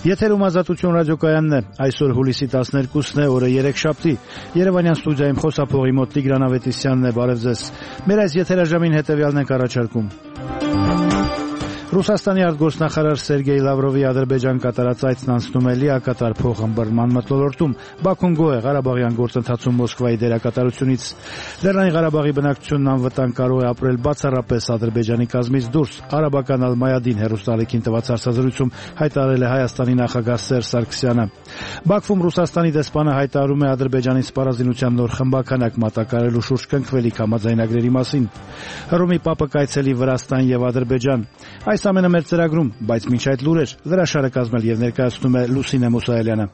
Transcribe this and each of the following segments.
Եթերում Ազատություն ռադիոկայանն է, այսօր հուլիսի 12-ն է, օրը երեքշաբթի, Երևանյան ստուդիայում խոսափողի մոտ Տիգրան Ավետիսյանն է, բարև ձեզ, մեր այս եթերաժամին հետևյալն ենք առաջարկում. Ռուսաստանի արտգործնախարար Սերգեյ Լավրովի Ադրբեջան կատարած այցն անցնում է լիակատար փոխըմբռնման մթնոլորտում, Բաքուն գոհ է Ղարաբաղյան գործընթացում Մոսկվայի դերակատարությունից, Լեռնային Ղարաբաղի բնակչությունն անվտանգ կարող է ապրել բացառապես Ադրբեջանի կազմից դուրս, Արաբական Ալ-Մայադին հեռուստաալիքին տված հարցազրույցում հայտարարել է Հայաստանի նախագահ Սերժ Սարգսյանը։ Բաքվում Ռուսաստանի դեսպանը հայտարարում է Ադրբեջանի սպառազինության նոր խմբականակ մատակարարելու շուրջ կնքվելիք համաձայնագրերի մասին։ Հռոմի Պապը կայցելի Վրաստան եւ Ադրբեջան։ Այս ամենը մեր ծրագրում, բայց մինչ այդ լուրեր, հրաշալը կազմել եւ ներկայացնում է Լուսինե Մուսայելյանը։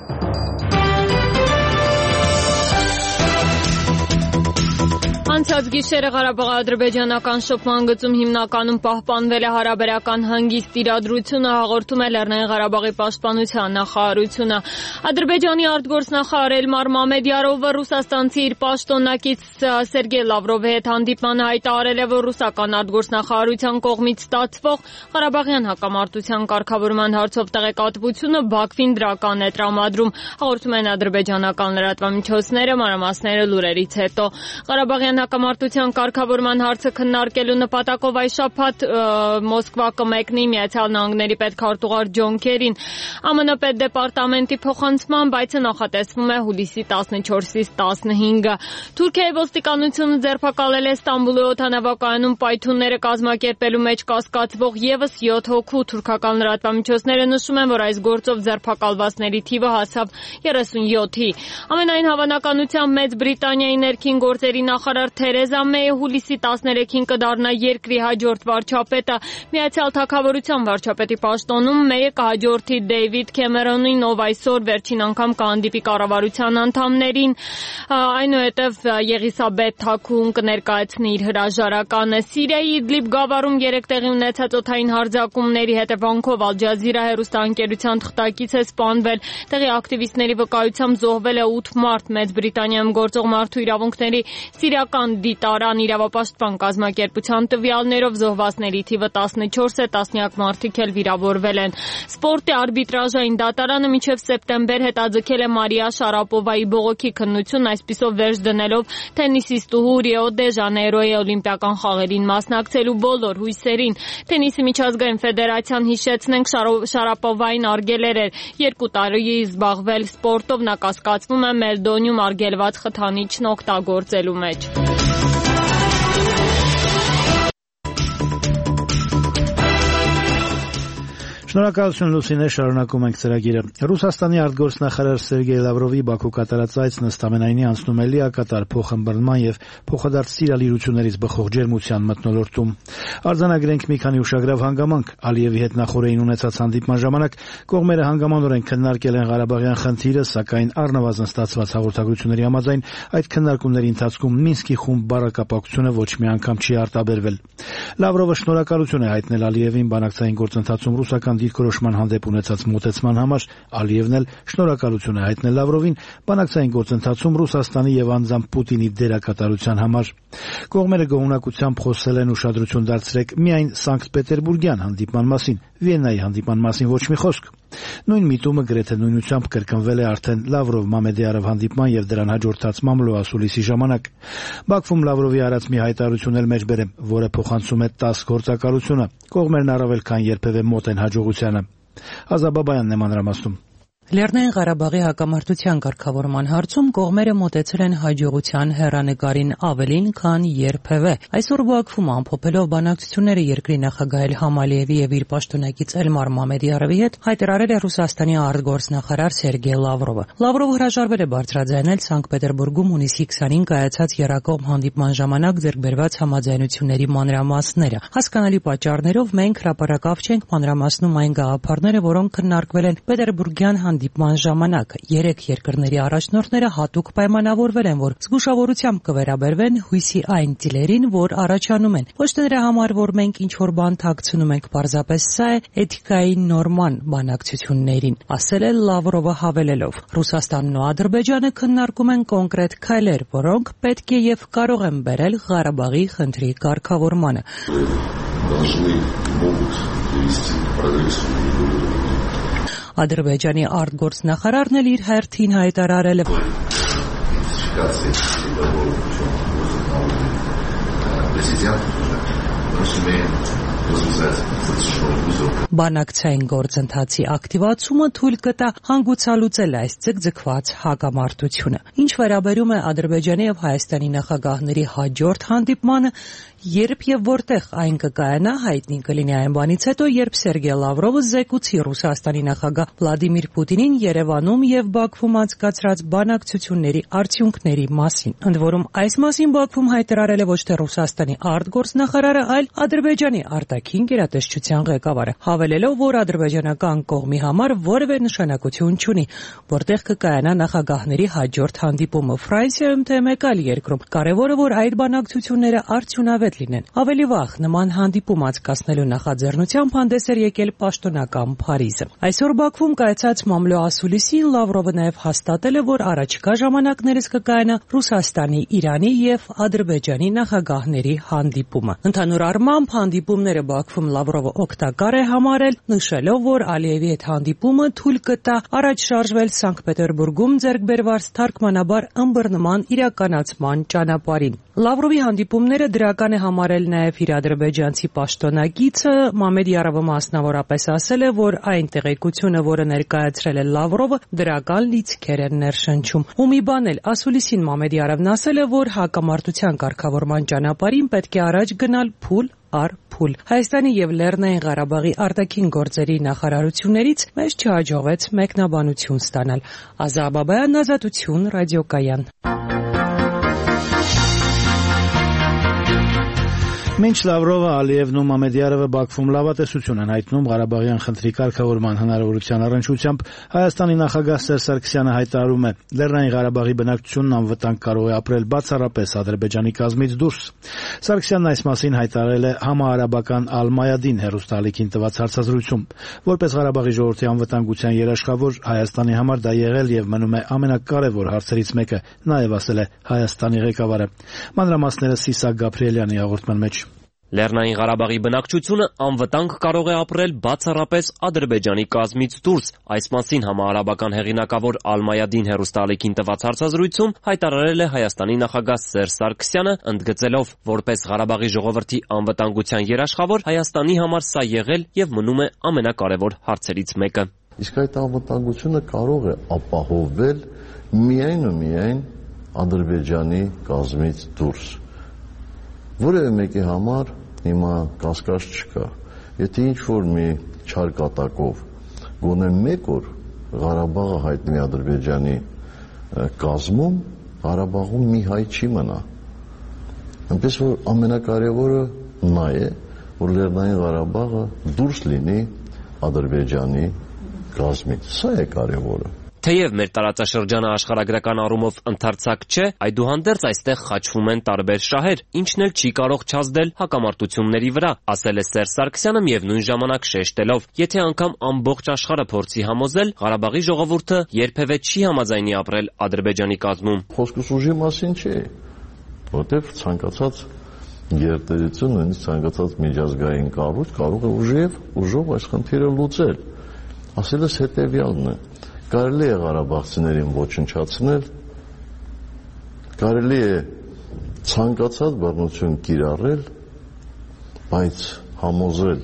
Անցած գիշերը Ղարաբաղ-ադրբեջանական շփման գծում հիմնականում պահպանվել է հարաբերական հանգիստ իրադրությունը, հաղորդում է Լեռնային Ղարաբաղի պաշտպանության նախարարությունը։ Ադրբեջանի արտգործնախարար Էլմար Մամեդյարովը ռուսաստանցի իր պաշտոնակից Սերգեյ Լավրովի հետ հանդիպմանը հայտարարել է, որ ռուսական արտգործնախարարության կողմից ստացվող Ղարաբաղյան հակամարտության կարգավորման հարցով տեղեկատվությունը Բաքվին դրական է տրամադրում, հաղորդում են ադրբեջանական լրատվամիջոցները, մանրամասները լուրերից հետո։ Ղարաբաղյան հակամարտության կարգավորման հարցը քննարկելու նպատակով այս շաբաթ Մոսկվա կմեկնի Միացյալ Նահանգների պետքարտուղար Ջոն Քերին։ ԱՄՆ պետդեպարտամենտի փոխանցմամբ այցը նախատեսվում է հուլիսի 14-ից 15-ը։ Թուրքիայի ոստիկանությունը ձերբակալել է Ստամբուլի օդանավակայանում պայթյունները կազմակերպելու մեջ կասկածվող ևս 7 հոգու։ Թուրքական լրատվամիջոցները նշում են, որ այս գործով ձերբակալվածների թիվը հասավ 37-ի։ Ամենայն հավանականությամբ Մեծ Բրիտանիայի ներքին գործերի նախարար Թերեզա Մեյը հուլիսի 13-ին կդառնա երկրի հաջորդ վարչապետը։ Միացյալ Թագավորության վարչապետի պաշտոնում Մեյը կհաջորդի Դեյվիդ Քեմերոնին, ով այսօր վերջին անգամ կհանդիպի կառավարության անդամներին, այնուհետև Եղիսաբեթ Թաքուն կներկայացնի իր հրաժարականը։ Սիրիայի Իդլիբ գավառում 3 տեղի ունեցած օդային հարձակումների հետևանքով Ալ Ջազիրա հեռուստաընկերության թղթակից է սպանվել։ Տեղի ակտիվիստների վկայությամբ զոհվել է 8 մարդ։ Մեծ Բրիտանիայում գործող մարդու իրավունքների Սիրիական դիտարան իրավապաշտպան կազմակերպության տվյալներով զոհվածների թիվը 14 է, տասնյակ մարդիկ էլ վիրավորվել են։ Սպորտի արբիտրաժային դատարանը մինչև սեպտեմբեր հետաձգել է Մարիա Շարապովայի բողոքի քննություն, այսպիսով վերջ դնելով թենիսիստուհու Ռիո դե Ժանեյրոյի օլիմպիական խաղերին մասնակցելու բոլոր հույսերին։ Թենիսի միջազգային ֆեդերացիան, հիշեցնենք, Շարապովային արգելել էր 2 տարի զբաղվել սպորտով, նա կասկածվում է Մելդոնիում արգելված խթանիչն օգտագործելու մեջ։ Շնորհակալություն Լուսինե, շարունակում ենք ծրագիրը։ Ռուսաստանի արտգործնախարար Սերգեյ Լավրովի Բաքու կատարած այցն ըստ ամենայնի անցնում է լիակատար փոխըմբռնման եւ փոխադարձ սիրալիրություններից բխող ջերմության մթնոլորտում։ Արձանագրենք մի քանի ուշագրավ հանգամանք։ Ալիևի հետ նախորդին ունեցած հանդիպման ժամանակ կողմերը հանգամանորեն քննարկել են Ղարաբաղյան խնդիրը, սակայն առնվազն ստացված հաղորդագրությունների համաձայն այդ քննարկումների ընթացքում Մինսկի խումբ բառակապակցությունը ոչ մի անգամ չի արտաբերվել։ Լավրովը շնորհակալություն է հայտնել Ալիևին բանակցային գործընթացում ռուսական դիրքորոշման հանդեպ ունեցած մոտեցման համար, Ալիևն էլ շնորհակալություն է հայտնել Լավրովին բանակցային գործընթացում Ռուսաստանի եւ անձամբ Պուտինի դերակատարության համար։ Կողմերը գոհունակությամբ խոսել են, ուշադրություն դարձրեք միայն Սանկտ Պետերբուրգյան հանդիպման մասին, Վիեննայի հանդիպման մասին ոչ մի խոսք։ Նույն միտումը գրեթե նույնությամբ կրկնվել է արդեն Լավրով-Մամեդյարով հանդիպման եւ դրան հաջորդած մամլոասուլիսի ժամանակ։ Բաքվում Լավրովի արած մի հայտարարություն էլ մեջբերեմ, որը փոխանցում է 10 գործակալությունը։ Կողմերն առավել քան երբևէ մոտ են հաջողությանը։ Ազաբաբայանն է մանրամասնում։ Լեռնային Ղարաբաղի հակամարտության կարգավորման հարցում կողմերը մոտեցել են հաջողության հեռանկարին ավելին, քան երբևէ։ Այսօր Բաքվում ամփոփելով բանակցությունները երկրի նախագահ Իլհամ Ալիևի եւ իր պաշտոնակից Էլմար Մամեդյարովի հետ հայտարարել է Ռուսաստանի արտգործնախարար Սերգեյ Լավրովը։ Լավրովը հրաժարվել է բարձրաձայնել Սանկտ Պետերբուրգում հունիսի 20-ին կայացած եռակողմ հանդիպման ժամանակ ձեռքբերված համաձայնությունների մանրամասները։ Հասկանալի պատճառներով մենք հրապարակավ չենք մանրամասնում այն գաղափարները, որոնք քննարկվել են Պետերբուրգյան հանդիպման ժամանակ 3 երկրների առաջնորդները հատուկ պայմանավորվել են, որ զգուշավորությամբ կվերաբերվեն հույսի այն ծիլերին, որ առաջանում են։ Ոչ թե նրա համար, որ մենք ինչ-որ բան թաքցնում ենք, պարզապես սա է էթիկայի նորման բանակցություններին, ասել է Լավրովը հավելելով։ Ռուսաստանն ու Ադրբեջանը քննարկում են կոնկրետ քայլեր, որոնք պետք է եւ կարող են բերել Ղարաբաղի խնդրի կարգավորմանը։ Ադրբեջանի արտգործնախարարն էլ իր հերթին հայտարարել է, բանակցային գործընթացի ակտիվացումը թույլ կտա հանգուցալուծել այս ձգձգված հակամարտությունը։ Ինչ վերաբերում է Ադրբեջանի եւ Հայաստանի նախագահների հաջորդ հանդիպմանը, երբ եւ որտեղ այն կկայանա, հայտնի կլինի այն բանից հետո, երբ Սերգեյ Լավրովը զեկուցի Ռուսաստանի նախագահ Վլադիմիր Պուտինին Երևանում եւ Բաքվում անցկացրած բանակցությունների արդյունքների մասին։ Ընդ որում, այս մասին Բաքվում հայտարարել է ոչ թե Ռուսաստանի արտգործնախարարը, այլ Ադրբեջանի արտաքին գերատեսչության ղեկավարը, հավելելով, որ ադրբեջանական կողմի համար որևէ նշանակություն չունի, որտեղ կկայանա նախագահների հաջորդ հանդիպումը Ֆրանսիայում թե մեկ այլ երկրում։ Կարևորը, որ այդ բանակցությունները արդյունավետ լինեն։ Ավելի վաղ նման հանդիպում անցկացնելու նախաձեռնությամբ հանդես էր եկել պաշտոնական Փարիզը։ Այսօր Բաքվում կայացած մամլո ասուլիսին Լավրովը նաև հաստատել է, որ առաջիկա ժամանակներս կկայանա Ռուսաստանի, Իրանի եւ Ադրբեջանի նախագահների հանդիպումը։ Ընդհանուր առմամբ հանդիպումները Բաքվում Լավրովը օգտակար է համարել, նշելով, որ Ալիևի հետ հանդիպումը թույլ կտա առաջ շարժվել Սանկտ Պետերբուրգում ձեռք բերված թարգմանաբար ըմբռնման իրականացման ճանապարհին։ Լավրովի հանդիպումները դրական է համարել նաև իր ադրբեջանցի պաշտոնակիցը Մամեդ Յարովը մասնավորապես ասել է, որ այն տեղեկությունը, որը ներկայացրել է Լավրովը, դրական լիցքեր են ներշնչում։ Ու մի բան էլ, ասուլիսին Մամեդ Յարովն ասել է, որ հակամարտության կարգավորման ճանապարհին պետք է առաջ գնալ փուլ առ փուլ։ Հայաստանի եւ Լեռնային Ղարաբաղի արտաքին գործերի նախարարություններից մեզ չհաջողվեց մեկնաբանություն ստանալ։ Ազա Բաբայան, Ազատություն, ռադիոկայան։ Մինչ Լավրովը, Ալիևն ու Մամեդյարովը Բաքվում լավատեսություն են հայտնում Ղարաբաղյան խնդրի կարգավորման հնարավորության առնչությամբ, Հայաստանի նախագահ Սերժ Սարգսյանը հայտարարում է, Լեռնային Ղարաբաղի բնակչությունն անվտանգ կարող է ապրել բացառապես Ադրբեջանի կազմից դուրս։ Սարգսյանն այս մասին հայտարարել է համահարաբական Ալ-Մայադին հեռուստաալիքին տված հարցազրույցում։ Որպես Ղարաբաղի ժողովրդի անվտանգության երաշխավոր, Հայաստանի համար դա եղել եւ մնում է ամենակարևոր հարցերից մեկը, նաեւ ասել է Հայաստանի ղեկավարը։ Մանրամասները Սիսակ Գաբրիելյանի հաղորդման մեջ։ Լեռնային Ղարաբաղի բնակչությունը անվտանգ կարող է ապրել բացառապես Ադրբեջանի կազմից դուրս։ Այս մասին համահարաբական հեղինակավոր Ալ-Մայադին հեռուստաալիքին տված հարցազրույցում հայտարարել է Հայաստանի նախագահ Սերժ Սարգսյանը, ընդգծելով, որպես Ղարաբաղի ժողովրդի անվտանգության երաշխավոր, Հայաստանի համար սա եղել եւ մնում է ամենակարևոր հարցերից մեկը։ Իսկ այդ անվտանգությունը կարող է ապահովվել միայն ու միայն Ադրբեջանի կազմից դուրս։ Որևէ մեկի համար հիմա կասկած չկա։ Եթե ինչ-որ մի չար կատակով գոնե մեկ օր Ղարաբաղը հայտնվի Ադրբեջանի կազմում, Ղարաբաղում մի հայ չի մնա։ Այնպես որ ամենակարևորը նա է, որ Լեռնային Ղարաբաղը դուրս լինի Ադրբեջանի կազմից։ Սա է կարևորը։ Թեև մեր տարածաշրջանը աշխարհագրական առումով ընդարձակ չէ, այդուհանդերձ այստեղ խաչվում են տարբեր շահեր, ինչն էլ չի կարող չազդել հակամարտությունների վրա, ասել է Սերժ Սարգսյանը միևնույն ժամանակ շեշտելով, եթե անգամ ամբողջ աշխարհը փորձի համոզել, Ղարաբաղի ժողովուրդը երբևէ չի համաձայնի ապրել Ադրբեջանի կազմում։ Խոսքս ուժի մասին չէ, որտեղ ցանկացած գերտերություն, նույնիսկ ցանկացած միջազգային կառույց կարող է ուժով այս խնդիրը լուծել։ Ասելս հետևյալն է. Կարելի է ղարաբաղցիներին ոչնչացնել, կարելի է ցանկացած բռնություն կիրառել, բայց համոզել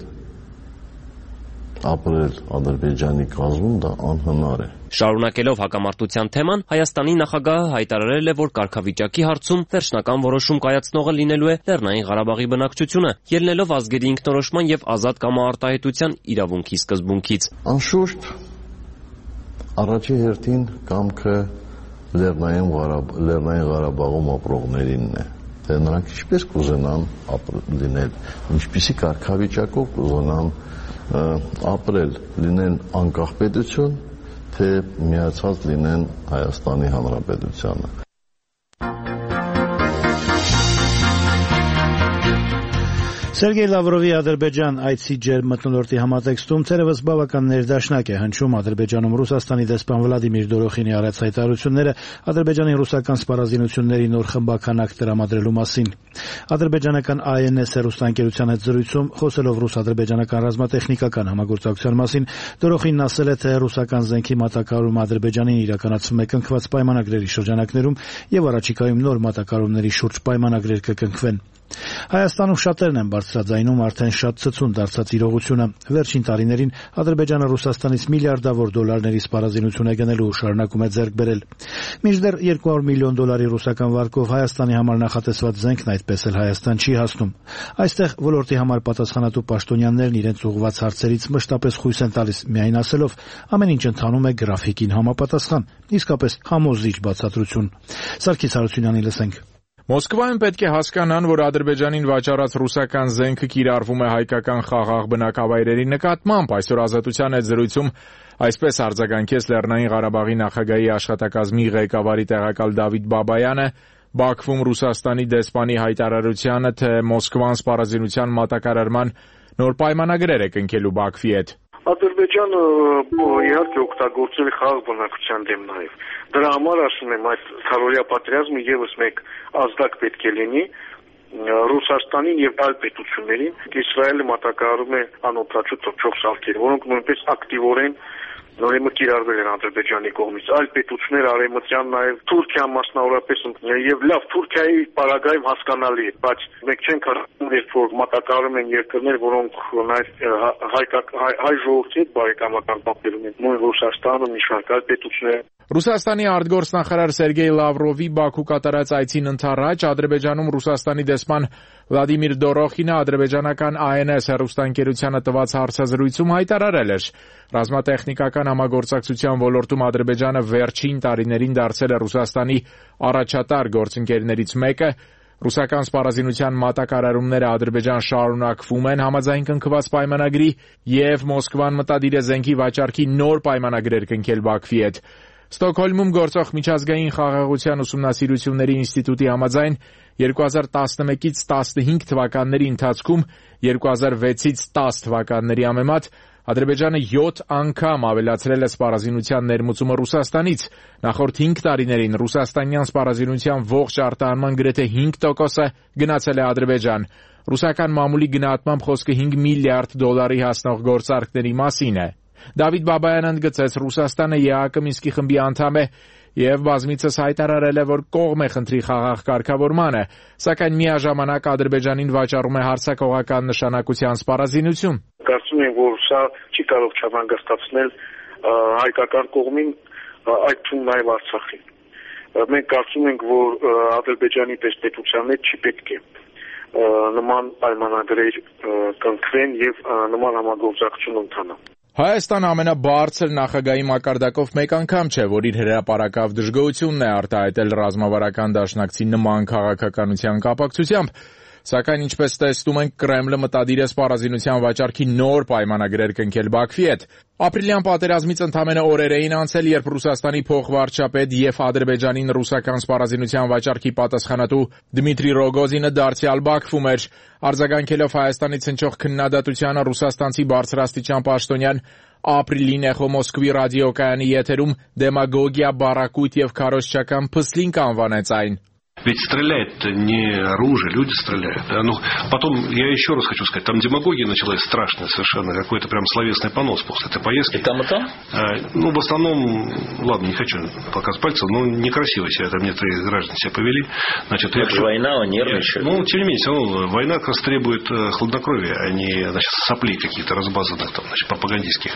ապրել Ադրբեջանի կազմում դա անհնար է։ Շարունակելով հակամարտության թեման, Հայաստանի նախագահը հայտարարել է, որ կարգավիճակի հարցում վերջնական որոշում կայացնողը լինելու է Լեռնային Ղարաբաղի բնակչությունը, ելնելով ազգերի ինքնորոշման եւ ազատ կամարտահայտության իրավունքի սկզբունքից։ Անշուշտ առաջի հերթին կամքը Լեռնային Ղարաբաղում ապրողներինն է, թե նրանք ինչպես կուզենան լինել, ինչպիսի կարգավիճակով կուզենան ապրել, լինեն անկախ պետություն, թե միացած լինեն Հայաստանի Հանրապետությանը։ Սերգեյ Լավրովի Ադրբեջան այցի ջերմմթնոլորտի համատեքստում թերևս բավական ներդաշնակ է հնչում Ադրբեջանում Ռուսաստանի դեսպան Վլադիմիր Դորոխինի արած հայտարարությունները Ադրբեջանի ռուսական սպառազինությունների նոր խմբականակ տրամադրելու մասին։ Ադրբեջանական INS հեռուստաընկերության հետ զրույցում խոսելով ռուս-ադրբեջանական ռազմատեխնիկական համագործակցության մասին Դորոխինն ասել է, թե ռուսական զենքի մատակարարումը Ադրբեջանին իրականացվում է կնքված պայմանագրերի շրջանակներում եւ առաջիկայում նոր մատակարարումների շուրջ պայմանագրեր կկնքվեն։ Հայաստանում շատերն են բարձրաձայնում արդեն շատ ցցուն դարձած իրողությունը։ Վերջին տարիներին Ադրբեջանը Ռուսաստանից միլիարդավոր դոլարների սպառազինություն է գնելու ու շարունակում է ձեռք բերել։ Մինչդեռ $200 միլիոն ռուսական վարկով Հայաստանի համար նախատեսված զենքն այդպես էլ Հայաստան չի հասնում։ Այստեղ ոլորտի համար պատասխանատու պաշտոնյաներն իրենց ուղղված հարցերից մշտապես խույս են տալիս, միայն ասելով ամեն ինչ ընթանում է գրաֆիկին համապատասխան, իսկապես համոզիչ բացատրություն։ Սարգիս Հարությունյանի լսենք։ Մոսկվայում պետք է հասկանան, որ Ադրբեջանին վաճառած ռուսական զենքը կիրառվում է հայկական խաղաղ բնակավայրերի նկատմամբ։ Այսօր Ազատության հետ զրույցում այսպես արձագանքեց Լեռնային Ղարաբաղի նախագահի աշխատակազմի ղեկավարի տեղակալ Դավիթ Բաբայանը Բաքվում Ռուսաստանի դեսպանի հայտարարությանը, թե Մոսկվան սպառազինության մատակարարման նոր պայմանագրեր է կնքելու Բաքվի հետ։ Ադրբեջանը իհարկե օգտագործել է խաղաղ բնակչության դեմ նաև։ Դրա համար ասում եմ, այդ քարորիա պատերազմը եւս մեկ ազդակ պետք է լինի Ռուսաստանին եւ այլ պետություններին։ Իսրայելը մատակարարում է անօթաչու թռչող սարքեր, որոնք նույնպես ակտիվորեն նորեմուտ կիրառվել են Ադրբեջանի կողմից։ Այլ պետություններ արևմտյան նաև Թուրքիան մասնավորապես եւ լավ Թուրքիայի պարագայում հասկանալի է, բայց մենք չենք հարցնում, երբ որ մատակարարում են երկրներ, որոնք նաև հայ ժողովրդի հետ բարեկամական կապերում են, նույն Ռուսաստանը, մի շարք այլ պետություններ։ Ռուսաստանի արտգործնախարար Սերգեյ Լավրովի Բաքու կատարած այցին ընթառաջ Ադրբեջանում Ռուսաստանի դեսպան Վլադիմիր Դորոխինը ադրբեջանական INS հեռուստաընկերությանը տված հարցազրույցում հայտարարել էր. ռազմատեխնիկական համագործակցության ոլորտում Ադրբեջանը վերջին տարիներին դարձել է Ռուսաստանի առաջատար գործընկերներից մեկը, ռուսական սպառազինության մատակարարումները Ադրբեջան շարունակվում են համաձայն կնքված պայմանագրի եւ Մոսկվան մտադիր է զենքի վաճառքի նոր պայմանագրեր կնքել Բաքվի հետ։ Ստոկհոլմում գործող Միջազգային խաղաղության ուսումնասիրությունների ինստիտուտի համաձայն 2011-ից 15 թվականների ընթացքում 2006-ից 10 թվականների համեմատ Ադրբեջանը 7 անգամ ավելացրել է սպառազինության ներմուծումը Ռուսաստանից։ Նախորդ 5 տարիներին ռուսաստանյան սպառազինության ողջ արտահանման գրեթե 5%-ը գնացել է Ադրբեջան։ Ռուսական մամուլի գնահատմամբ խոսքը $5 միլիարդ հասնող գործարքների մասին է։ Դավիթ Բաբայանը ընդգծեց, Ռուսաստանը ԵԱՀԿ Մինսկի խմբի անդամ է եւ բազմիցս հայտարարել է, որ կողմ է խնդրի խաղաղ կարգավորմանը, սակայն միաժամանակ Ադրբեջանին վաճառում է հարձակողական նշանակության սպառազինություն։ Կարծում եմ, որ սա չի կարող չանհանգստացնել հայկական կողմին, այդ թվում նաև Արցախին։ Մենք կարծում ենք, որ Ադրբեջանի պետության հետ չի պետք է նման պայմանագրեր կնքվեն եւ նման համագործակցություն ընթանա։ Հայաստանը ամենաբարձր նախագահի մակարդակով մեկ անգամ չէ, որ իր հրապարակավ դժգոհությունն է արտահայտել ռազմավարական դաշնակցի նման քաղաքականության կապակցությամբ, սակայն ինչպես տեսնում ենք, Կրեմլը մտադիր է սպառազինության վաճառքի նոր պայմանագրեր կնքել Բաքվի հետ։ Ապրիլյան պատերազմից ընդամենը օրեր էին անցել, երբ Ռուսաստանի փոխվարչապետ եւ Ադրբեջանին ռուսական սպառազինության վաճառքի պատասխանատու Դմիտրի Ռոգոզինը դարձյալ Բաքվում էր։ Արձագանքելով Հայաստանից հնչող քննադատությանը ռուսաստանցի բարձրաստիճան պաշտոնյան ապրիլին Էխո Մոսկվի ռադիոկայանի եթերում դեմագոգիա, բառակույտ եւ քարոզչական փսլինք անվանեց այն։ Ведь стреляет не оружие, люди стреляют. Ну, потом, я еще раз хочу сказать, там демагогия началась страшная совершенно, какой-то прям словесный понос после этой поездки. И там, и там? Ну, в основном, ладно, не хочу показывать пальцем, но некрасиво себя там некоторые граждане себя повели. Значит, это же война, нервничают. Ну, тем не менее, все равно война как раз требует хладнокровия, а не, значит, соплей каких-то разбазанных, там, значит, пропагандистских.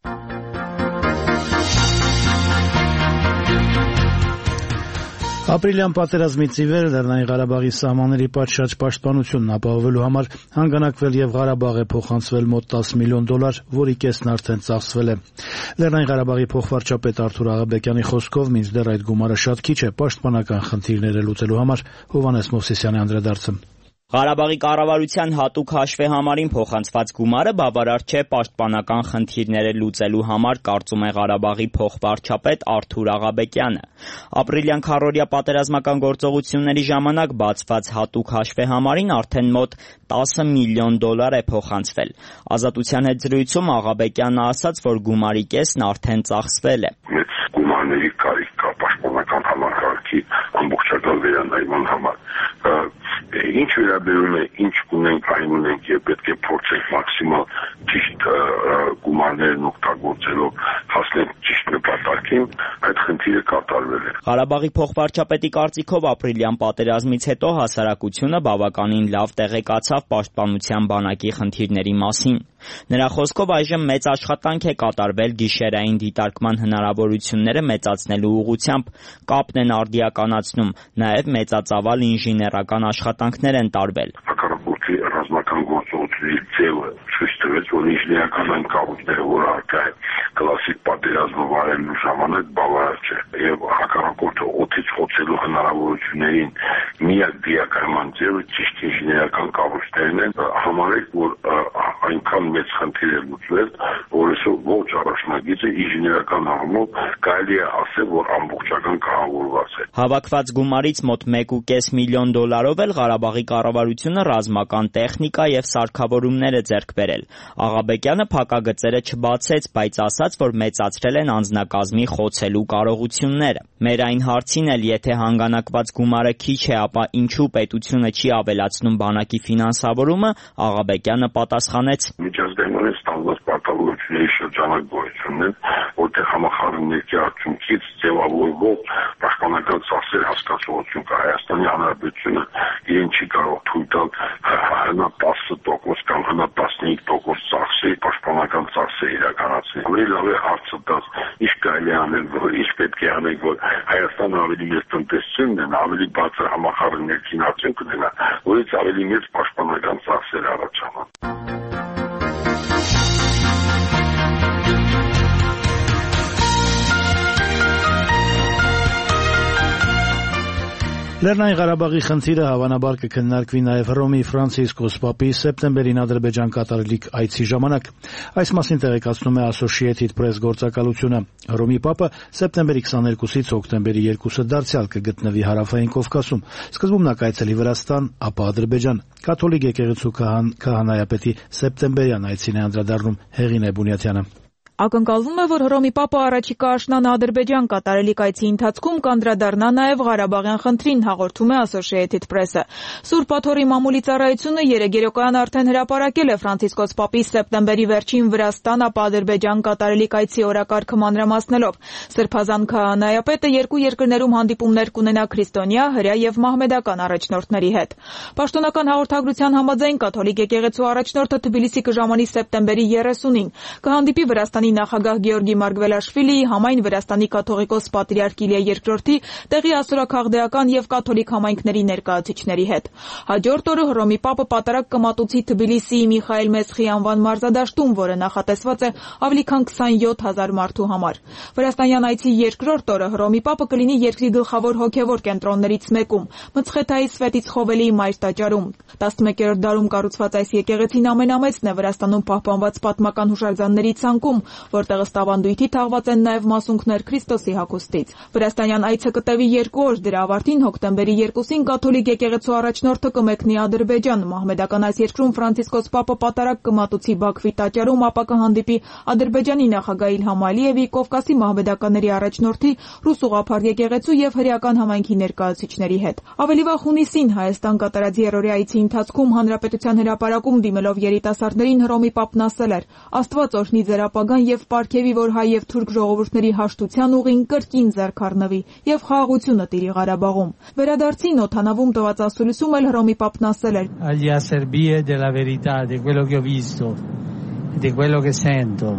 Ապրիլյան պատերազմից ի վեր Լեռնային Ղարաբաղի սահմանների պատշաճ պաշտպանությունն ապահովելու համար հանգանակվել եւ Ղարաբաղ է փոխանցվել մոտ $10 միլիոն, որի կեսն արդեն ծախսվել է։ Լեռնային Ղարաբաղի փոխվարչապետ Արթուր Աղաբեկյանի խոսքով մինչդեռ այդ գումարը շատ քիչ է պաշտպանական խնդիրները լուծելու համար։ Հովհաննես Մովսիսյանի անդրադարձը։ Ղարաբաղի կառավարության հատուկ հաշվեհամարին փոխանցված գումարը բավարար չէ պաշտպանական խնդիրները լուծելու համար, կարծում է Ղարաբաղի փոխվարչապետ Արթուր Աղաբեկյանը։ Ապրիլյան քառօրյա պատերազմական գործողությունների ժամանակ բացված հատուկ հաշվեհամարին արդեն մոտ 10 միլիոն դոլար է փոխանցվել։ Ազատության հետ զրույցում Աղաբեկյանը ասաց, որ գումարի կեսն արդեն ծախսվել է։ Մեծ գումարների կարիք կա պաշտպանական համակարգի ամբողջական վերանայման համար։ Ինչ վերաբերում է, ինչ ունենք, այն ունենք եւ պետք է փորձենք մաքսիմալ ճիշտ գումարներն օգտագործելով հասնել ճիշտ նպատակին, այդ խնդիրը կատարվել է։ Ղարաբաղի փոխվարչապետի կարծիքով ապրիլյան պատերազմից հետո հասարակությունը բավականին լավ տեղեկացավ պաշտպանության բանակի խնդիրների մասին։ Նրա խոսքով այժմ մեծ աշխատանք է կատարվել գիշերային դիտարկման հնարավորությունները մեծացնելու ուղղությամբ, կապն են արդիականացնում, նաև մեծածավալ ինժեներական աշխատանքներ են տարվել։ Հակառակորդի ռազմական գործողությունների ձևը ցույց տվեց, որ ինժեներական այն կառույցները, որ առկա է կլասիկ պատերազմը վարելու ժամանակ բավարար չէ, եւ հակառակորդը օդից խոցելու հնարավորություններին միակ դիակայման ձևը ճիշտ ինժեներական կառույցներն են։ Համարեք, որ այնքան մեծ խնդիր է լուծվել, որ այսօր ողջ առաջնագիծը ինժեներական առումով կարելի է ասել, որ ամբողջական կահավորված է։ Հավաքված գումարից մոտ 1.5 միլիոն դոլարով էլ Ղարաբաղի կառավարությունը ռազմական տեխնիկա եւ սարքավորումներ է ձեռք բերել։ Աղաբեկյանը փակագծերը չբացեց, բայց ասաց, որ մեծացրել են անձնակազմի խոցելու կարողությունները։ Մեր այն հարցին էլ, եթե հանգանակված գումարը քիչ է, ապա ինչու պետությունը չի ավելացնում բանակի ֆինանսավորումը, Աղաբեկյանը պատասխանեց. Միջազգային ստանված պարտավորությունների շրջանակ գոյություն ունեն, որտեղ համախառնների արդյունքից ձևավորվող պաշտպանական ծախսեր հասկացողություն կա։ Հայաստանի Հանրապետությունը իրեն չի կարող թույլ տալ հնա 10% կամ հնա 15% ծախսեր, պաշտպանական ծախսեր իրականացնել։ Ավելի լավ է հարցը տալ, ինչ կարելի է անել, ինչ պետք է անել, որ Հայաստանը ավելի մեծ տնտեսություն ունենա, ավելի բարձր համախառնների արդյունք ունենա, որից ավելի մեծ պաշտպանական ծախսեր առաջանան։ Լեռնային Ղարաբաղի խնդիրը հավանաբար կքննարկվի նաև Հռոմի Ֆրանցիսկոս Պապի սեպտեմբերին Ադրբեջան կատարելիք այցի ժամանակ։ Այս մասին տեղեկացնում է Associated Press գործակալությունը։ Հռոմի Պապը սեպտեմբերի 22-ից հոկտեմբերի 2-ը դարձյալ կգտնվի Հարավային Կովկասում։ Սկզբում նա կայցելի Վրաստան, ապա Ադրբեջան։ Կաթոլիկ եկեղեցու քահանայապետի սեպտեմբերյան այցին է անդրադառնում Հեղինե Բունյաթյանը։ Ակնկալվում է, որ Հռոմի Պապը առաջիկա աշնանը Ադրբեջան կատարելիք այցի ընթացքում կանդրադառնա նաև Ղարաբաղյան խնդրին, հաղորդում է Associated Press-ը։ Սուրբ Աթոռի մամուլի ծառայությունը երեգերոկայան արդեն հրապարակել է Ֆրանցիսկոս Պապի սեպտեմբերի վերջին Վրաստան, ապա Ադրբեջան կատարելիք այցի օրակարգը մանրամասնելով։ Սրբազան քահանայապետը երկու երկրներում հանդիպումներ կունենա քրիստոնյա, հրեա եւ մահմեդական առաջնորդների հետ։ Պաշտոնական հաղորդագրության համաձայն կաթոլիկ եկեղեցու առաջնորդը Թբիլիսի կժամանի սեպտեմբերի 30-ին կհանդիպի Վրաստանի նախագահ Գեորգի Մարգվելաշվիլիի, համայն Վրաստանի կաթողիկոս պատրիարք Իլիա II, տեղի ասորաքաղդեական եւ կաթոլիկ համայնքների ներկայացուցիչների հետ։ Հաջորդ օրը Հռոմի Պապը պատարագ կմատուցի Թբիլիսիի Միխայել Մեսխի անվան մարզադաշտում, որը նախատեսված է ավելի քան 27000 մարդու համար։ Վրաստանյան այցի երկրորդ օրը Հռոմի Պապը կլինի երկրի գլխավոր հոգեվոր կենտրոններից մեկում՝ Մցխեթայի Սվետից Խովելիի մայր տաճարում։ 11-րդ դարում կառուցված այս եկեղեցին ամենամեծն է Վրաստանում պահպանված պատմական հուշարձանների ցանկում, որտեղ ըստ ավանդույթի թաղված են նաև մասունքներ Քրիստոսի հագուստից։ Վրաստանյան այցը կտևի 2 օր, դրա ավարտին հոկտեմբերի 2-ին կաթոլիկ եկեղեցու առաջնորդը կմեկնի Ադրբեջան։ Մահմեդական այս երկրում Ֆրանցիսկոս Պապը պատարագ կմատուցի Բաքվի տաճարում, ապա կհանդիպի Ադրբեջանի նախագահ Իլհամ Ալիևի, Կովկասի մահմեդականների առաջնորդի, ռուս ուղղափառ եկեղեցու եւ հրեական համայնքի ներկայացուցիչների հետ։ Ավելի վաղ հունիսին Հայաստան կատարած երրորդի այցի ընթացքում Հանրապետության հրապարակում դիմելով երիտասարդներին Հռոմի Պապն ասել էր. «Աստված օրհնի ձեր ապագան եւ պարգևի, որ հայ եւ թուրք ժողովուրդների հաշտության ուղին կրկին ձեռք առնվի եւ խաղաղությունը տիրի Ղարաբաղում»։ Վերադարձին օդանավում տված ասուլիսում էլ Հռոմի Պապն ասել էր. «Agli acerbi della verità, di quello che ho visto, di quello che sento».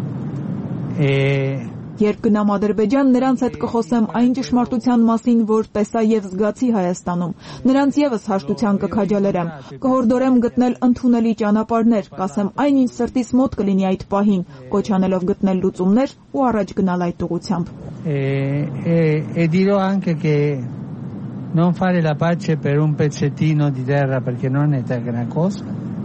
Երբ գնամ Ադրբեջան, նրանց հետ կխոսեմ այն ճշմարտության մասին, որ տեսա եւ զգացի Հայաստանում։ Նրանց եւս հաշտության կքաջալերեմ, կհորդորեմ գտնել ընդունելի ճանապարհներ, կասեմ այն ինչ սրտիս մոտ կլինի այդ պահին, կոչ անելով գտնել լուծումներ ու առաջ գնալ այդ ուղղությամբ։ E dirò anche che non fare la pace per un pezzettino di terra perché non è gran cosa.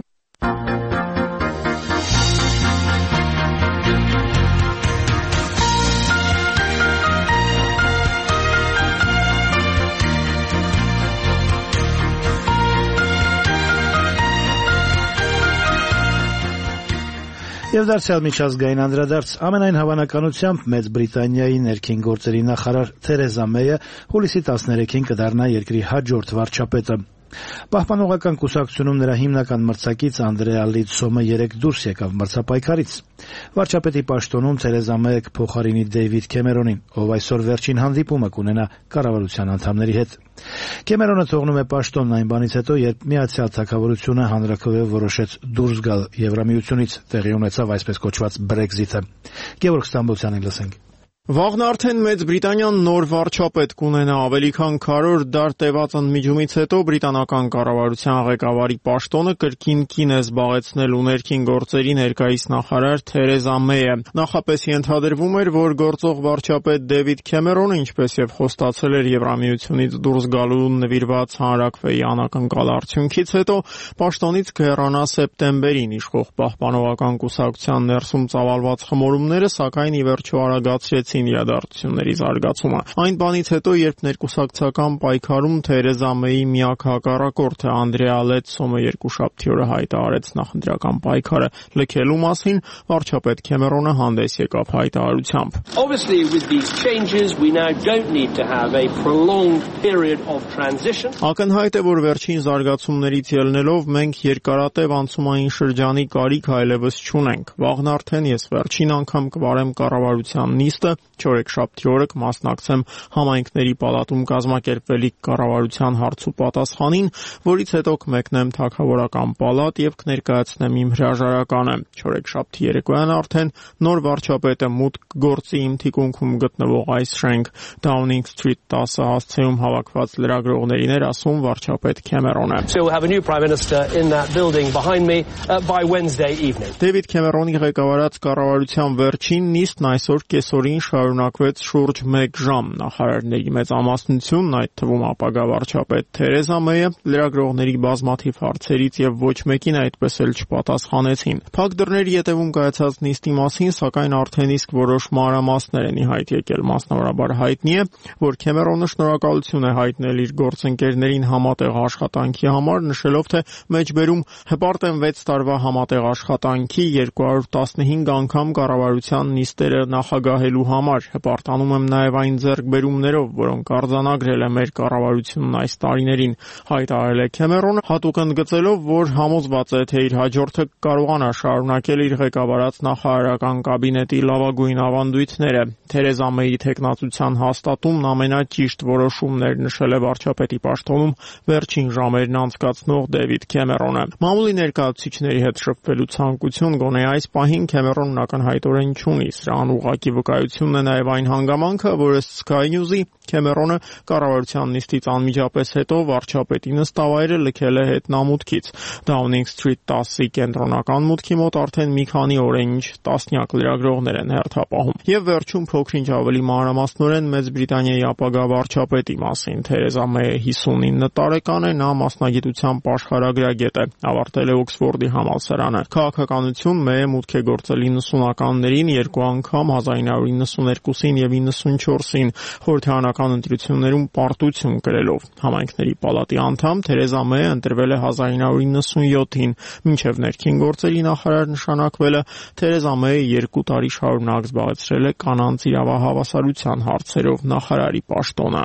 Եվ դարձյալ միջազգային անդրադարձ ամենայն հավանականությամբ Մեծ Բրիտանիայի ներքին գործերի նախարար Թերեզա Մեյը հուլիսի 13-ին կդառնա երկրի հաջորդ վարչապետը։ Պահպանողական կուսակցությունում նրա հիմնական մրցակից Անդրեա Լիդսոմը 3 դուրս եկավ մրցապայքարից։ Վարչապետի պաշտոնում Թերեզա Մեյը կփոխարինի Դեյվիդ Քեմերոնին, ով այսօր վերջին հանդիպումը կունենա կառավարության անդամների հետ։ Քեմերոնը թողնում է պաշտոնն այն բանից հետո, երբ Միացյալ Թագավորությունը հանրաքվեով որոշեց դուրս գալ Եվրամիությունից, տեղի ունեցավ այսպես կոչված Brexit-ը։ Գևորգ Ստամբոլյանին լսենք։ Վաղն արդեն Մեծ Բրիտանիան նոր վարչապետ կունենա, ավելի քան 100 դար տևած ընդմիջումից հետո բրիտանական կառավարության ղեկավարի պաշտոնը կրկին կին է զբաղեցնելու ներքին գործերի ներկայիս նախարար Թերեզա Մեյը։ Նախապես ենթադրվում էր, որ գործող վարչապետ Դեվիդ Քեմերոնը, ինչպես եւ խոստացել էր Եվրամիությունից դուրս գալու նվիրված հանրաքվեի անակնկալ արդյունքից հետո, պաշտոնից կհեռանա սեպտեմբերին իշխող պահպանողական կուսակցության ներսում ծավալված խմորումները, սակայն ի վերջո արագացրեցին իրադարձությունների զարգացումը։ Այն բանից հետո, երբ ներկուսակցական պայքարում Թերեզա Մեյի միակ հակառակորդը Անդրեա Լիդսոմը երկուշաբթի օրը հայտարարեց նախընտրական պայքարը լքելու մասին, վարչապետ Քեմերոնը հանդես եկավ հայտարարությամբ։ Ակնհայտ է, որ վերջին զարգացումներից ելնելով մենք երկարատև անցումային շրջանի կարիք այլևս չունենք։ Վաղն արդեն ես վերջին անգամ կվարեմ կառավարության նիստը, չորեքշաբթի օրը կմասնակցեմ համայնքների պալատում կազմակերպվելիք կառավարության հարց ու պատասխանին, որից հետո կմեկնեմ թագավորական պալատ եւ կներկայացնեմ իմ հրաժարականը։ Չորեքշաբթի երեկոյան արդեն նոր վարչապետը մուտք կգործի իմ թիկունքում գտնվող այս շենք Downing Street 10 հասցեում հավաքված լրագրողներին էր ասում վարչապետ Քեմերոնը։ Դեվիդ Քեմերոնի ղեկավարած կառավարության վերջին նիստն այսօր կեսօրին շարունակվեց շուրջ 1 ժամ։ Նախարարների մեծամասնությունն, այդ թվում ապագա վարչապետ Թերեզա Մեյը, լրագրողների բազմաթիվ հարցերից եւ ոչ մեկին այդպես էլ չպատասխանեցին։ Փակ դռների ետևում կայացած նիստի մասին, սակայն արդեն իսկ որոշ մանրամասներ են ի հայտ եկել։ Մասնավորաբար հայտնի է, որ Քեմերոնը շնորհակալություն է հայտնել իր գործընկերներին համատեղ աշխատանքի համար, նշելով, թե մեջբերում հպարտ են 6 տարվա համատեղ աշխատանքի 215 անգամ կառավարության նիստերը նախագահելու համար։ Հպարտանում եմ նաև այն ձեռքբերումներով, որոնք արձանագրել է մեր կառավարությունն այս տարիներին, հայտարարել է Քեմերոնը, հատուկ ընդգծելով, որ համոզված է, թե իր հաջորդը կարողանա շարունակել իր ղեկավարած նախարարական կաբինետի լավագույն ավանդույթները։ Թերեզա Մեյի թեկնածության հաստատումն ամենաճիշտ որոշումն էր, նշել է վարչապետի պաշտոնում վերջին ժամերն անցկացնող Դեվիդ Քեմերոնը։ Մամուլի ներկայացուցիչների հետ շփվելու ցանկություն գոնե այս պահին Քեմերոնն ակնհայտորեն չունի։ Սրան ուղղակի վկայությունն է նաև այն հանգամանքը, որ ըստ Sky News-ի Քեմերոնը կառավարության նիստից անմիջապես հետո վարչապետի նստավայրը լքել է հետնամուտքից։ Downing Street 10-ի կենտրոնական մուտքի մոտ արդեն մի քանի օր է ինչ տասնյակ լրագրողներ են հերթապահում։ Եվ վերջում փոքրինչ ավելի մանրամասնորեն Մեծ Բրիտանիայի ապագա վարչապետի մասին։ Թերեզա Մեյը 59 տարեկան է, նա մասնագիտությամբ աշխարհագրագետ է, ավարտել է Օքսֆորդի համալսարանը։ Քաղաքականություն Մեյը մուտք է գործել 90-ականներին 2 անգամ 1992-ին եւ 94-ին խորհրդարանական ընտրություններում պարտություն կրելով։ Համայնքների պալատի անդամ Թերեզա Մեյը ընտրվել է 1997-ին, մինչև ներքին գործերի նախարար նշանակվելը Թերեզա Մեյը 2 տարի շարունակ զբաղեցրել է կանանց իրավահավասարության հարցերով նախարարի պաշտոնը։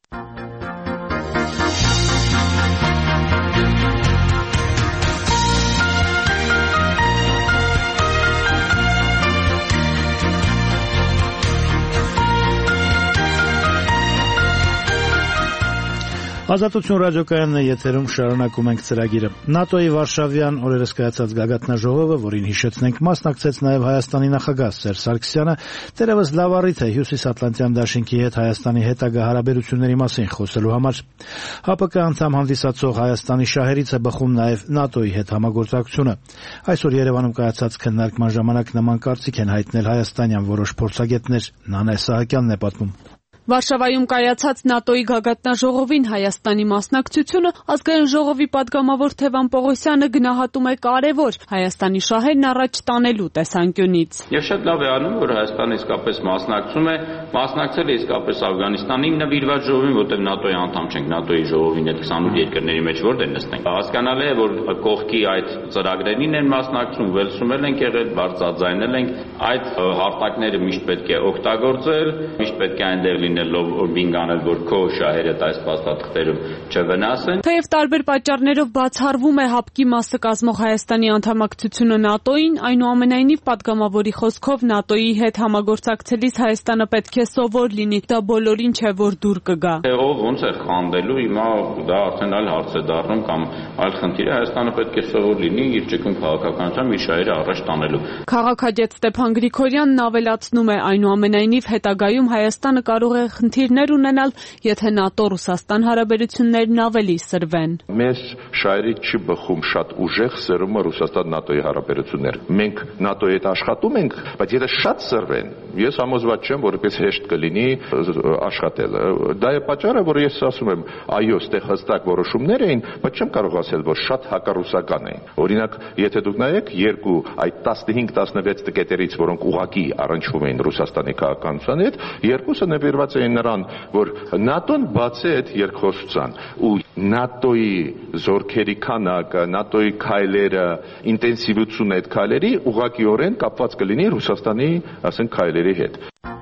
Ազատություն ռադիոկայանն է եթերում, շարունակում ենք ծրագիրը։ ՆԱՏՕ-ի Վարշավյան օրերս կայացած գագաթնաժողովը, որին հիշեցնենք, մասնակցեց նաև Հայաստանի նախագահ Սերժ Սարգսյանը, դեռևս լավ առիթ է Հյուսիսատլանտյան դաշինքի հետ Հայաստանի հետագա հարաբերությունների մասին խոսելու համար։ ՀԱՊԿ անդամ հանդիսացող Հայաստանի շահերից է բխում նաև ՆԱՏՕ-ի հետ համագործակցությունը։ Այսօր Երևանում կայացած քննարկման ժամանակ նման կարծիք են հայտնել հայաստանյան որոշ փորձագետներ։ Նանե Սահակյանն է պատմում։ Վարշավայում կայացած ՆԱՏՕ-ի գագաթնաժողովին Հայաստանի մասնակցությունը ազգային ժողովի падգամավոր Թևան Պողոսյանը գնահատում է կարևոր Հայաստանի շահերն առաջ տանելու տեսանկյունից։ Եվ շատ լավ է անում, որ Հայաստանը իսկապես մասնակցում է, մասնակցել է իսկապես Աֆղանստանին նվիրված ժողովին, որտեղ ՆԱՏՕ-ի անդամ չենք, ՆԱՏՕ-ի ժողովին այդ 28 երկրների մեջ որտեղ նստենք։ Հասկանալի է, որ կողքի այդ ծրագրերին են մասնակցում, Վելսում ենք եղել, բարձրաձայնել ենք, այդ հարտակները միշտ պետք է օգտագործել, միշտ պետք է այնտեղ լինելով բինգ անել, որ քո շահերը այս փաստաթղթերում չվնասեն։ Թեև տարբեր պատճառներով բացառվում է ՀԱՊԿ-ի մասը կազմող Հայաստանի անդամակցությունը ՆԱՏՕ-ին, այնուամենայնիվ падգամավորի խոսքով ՆԱՏՕ-ի հետ համագործակցելիս Հայաստանը պետք է սովոր լինի, դա բոլորին չէ որ դուր կգա։ Ով ոնց է խանդելու, հիմա դա արդեն այլ հարց է դառնում կամ այլ խնդիր է, Հայաստանը պետք է սովոր լինի իր ճկուն քաղաքականությամբ իր շահերը առաջ տանելու։ Քաղաքագետ Ստեփան Գրիգորյանն ավելացնում է, այնուամենայնիվ հետագայում Հայաստանը կարող է խնդիրներ ունենալ, եթե ՆԱՏՕ-Ռուսաստան հարաբերություններն ավելի սրվեն։ Մեր շահերի չի բխում շատ ուժեղ սրումը Ռուսաստան-ՆԱՏՕ-ի հարաբերություններ։ Մենք ՆԱՏՕ-ի հետ աշխատում ենք, բայց եթե շատ սրվեն, ես համոզված չեմ, որ այդպես հեշտ կլինի աշխատել։ Դա է պատճառը, որ ես ասում եմ, այո, ստեղ հստակ որոշումներ էին, բայց չեմ կարող ասել, որ շատ հակառուսական էին։ Օրինակ, եթե դուք նայեք երկու այդ 15-16 տկետերից, որոնք ուղղակի առնչվում էին Ռուսաստանի քաղաքականության հետ, երկուսը նվիրված էին նրան, որ ՆԱՏՕ-ն բացի այդ երկխոսության ու ՆԱՏՕ-ի զորքերի քանակը, ՆԱՏՕ-ի քայլերը, ինտենսիվությունը այդ քայլերի ուղղակիորեն կապված կլինի Ռուսաստանի, ասենք, քայլերի հետ։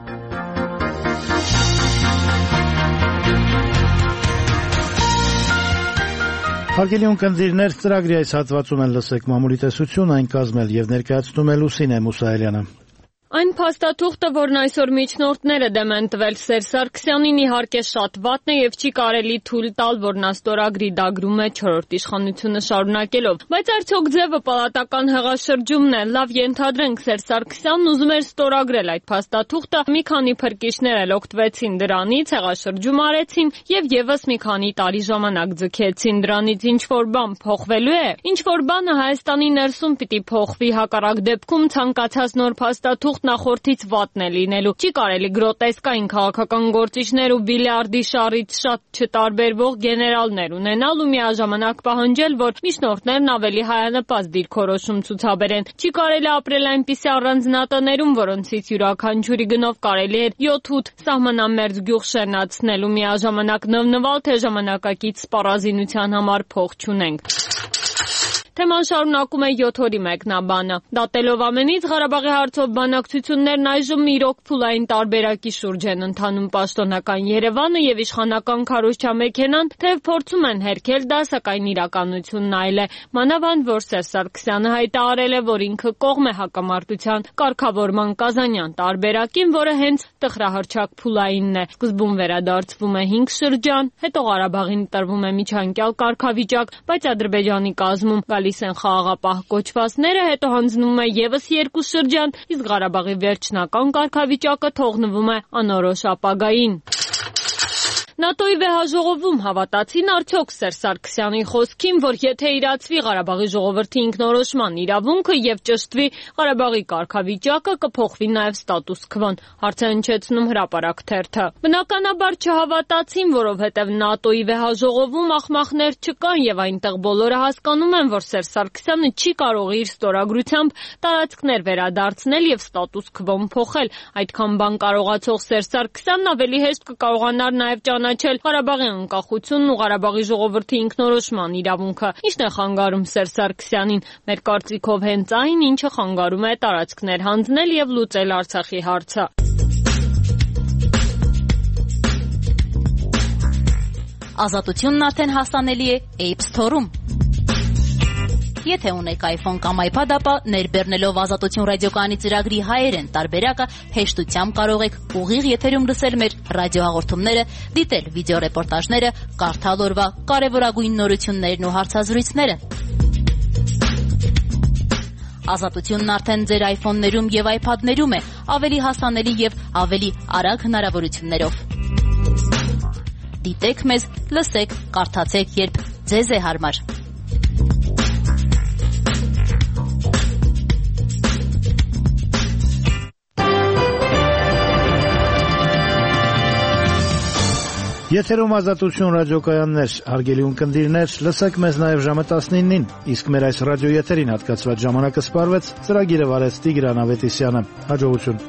Հարգելի ունկնդիրներ, ծրագրի այս հատվածում են լսեք մամուլի տեսություն, այն կազմել եւ ներկայացնում է Լուսինե Մուսայելյանը։ Այն փաստաթուղթը, որն այսօր միջնորդները դեմ են տվել Սերժ Սարգսյանին, իհարկե շատ վատն է եւ չի կարելի թույլ տալ, որ նա ստորագրի դագրում է 4-րդ իշխանությունը շարունակելով։ Բայց արդյոք ձևը պալատական հեղաշրջումն է։ Լավ ենթադրենք, Սերժ Սարգսյանն ուզում էր ստորագրել այդ փաստաթուղթը, մի քանի փրկիչներ էլ օգտվեցին դրանից, հեղաշրջում արեցին եւ եւս մի քանի տարի ժամանակ ձգեցին դրանից։ Ինչ որ բան փոխվելու է, ինչ որ բանը Հայաստանի ներսում պիտի փոխվի, հակառակ դեպքում ցանկացած նոր փաստաթուղթ նախորդից վատն է լինելու։ Չի կարելի գրոտեսկային քաղաքական գործիչներ ու բիլիարդի շարից շատ չտարբերվող գեներալներ ունենալ ու միաժամանակ պահանջել, որ միջնորդներն ավելի հայանպաստ դիրքորոշում ցուցաբերեն։ Չի կարելի ապրել այնպիսի առանձնատներում, որոնցից յուրաքանչյուրի գնով կարելի է 7-8 սահմանամերձ գյուղ շենացնել ու միաժամանակ նվնվալ, թե ժամանակակից սպառազինության համար փող չունենք։ Թեման շարունակում է 7 օրի մեկնաբանը։ Դատելով ամենից Ղարաբաղի հարցով բանակցություններն այժմ իրոք փուլային տարբերակի շուրջ են ընթանում պաշտոնական Երևանը եւ իշխանական քարոզչամեքենան, թեև փորձում են հերքել դա, սակայն իրականությունն այլ է։ Մանավանդ որ Սերժ Սարգսյանը հայտարարել է, որ ինքը կողմ է հակամարտության կարգավորման Կազանյան տարբերակին, որը հենց տխրահռչակ փուլայինն է։ Սկզբում վերադարձվում է 5 շրջան, հետո Ղարաբաղին տրվում է միջանկյալ կարգավիճակ, բայց Ադրբեջանի կազմում գալիս են խաղաղապահ կոչվածները, հետո հանձնվում է եւս 2 շրջան, իսկ Ղարաբաղի վերջնական կարգավիճակը թողնվում է անորոշ ապագային։ ՆԱՏՕ-ի վեհաժողովում հավատացին արդյոք Սերժ Սարգսյանի խոսքին, որ եթե իրացվի Ղարաբաղի ժողովրդի ինքնորոշման իրավունքը եւ ճշտվի Ղարաբաղի կարգավիճակը, կփոխվի նաեւ ստատուս քվոն, հարց է հնչեցնում Հրապարակ թերթը։ Բնականաբար չհավատացին, որովհետեւ ՆԱՏՕ-ի վեհաժողովում ախմախներ չկան եւ այնտեղ բոլորը հասկանում են, որ Սերժ Սարգսյանը չի կարող իր ստորագրությամբ տարածքներ վերադարձնել եւ ստատուս քվոն փոխել։ Այդքան բան կարողացող Սերժ Սարգսյանն ավելի հեշտ կկարողանար նաեւ ճանաչել Ղարաբաղի անկախությունն ու Ղարաբաղի ժողովրդի ինքնորոշման իրավունքը։ Ինչն է խանգարում Սերժ Սարգսյանին։ Մեր կարծիքով հենց այն, ինչը խանգարում է տարածքներ հանձնել եւ լուծել Արցախի հարցը։ Ազատությունն արդեն հասանելի է App Store-ում։ Եթե ունեք iPhone կամ iPad, ապա ներբեռնելով Ազատություն ռադիոկայանի ծրագրի հայերեն տարբերակը հեշտությամբ կարող եք ուղիղ եթերում լսել մեր ռադիոհաղորդումները, դիտել վիդեոռեպորտաժները, կարդալ օրվա կարևորագույն նորություններն ու հարցազրույցները։ Ազատությունն արդեն ձեր iPhone-ներում եւ iPad-ներում է, ավելի հասանելի եւ ավելի արագ հնարավորություններով։ Դիտեք մեզ, լսեք, կարդացեք, երբ ձեզ է հարմար։ Եթերում Ազատություն ռադիոկայաններ, հարգելի ունկնդիրներ, լսեք մեզ նաև ժամը 19-ին, իսկ մեր այս ռադիոեթերին հատկացված ժամանակը սպառվեց, ծրագիրը վարեց Տիգրան Ավետիսյանը։ Հաջողություն։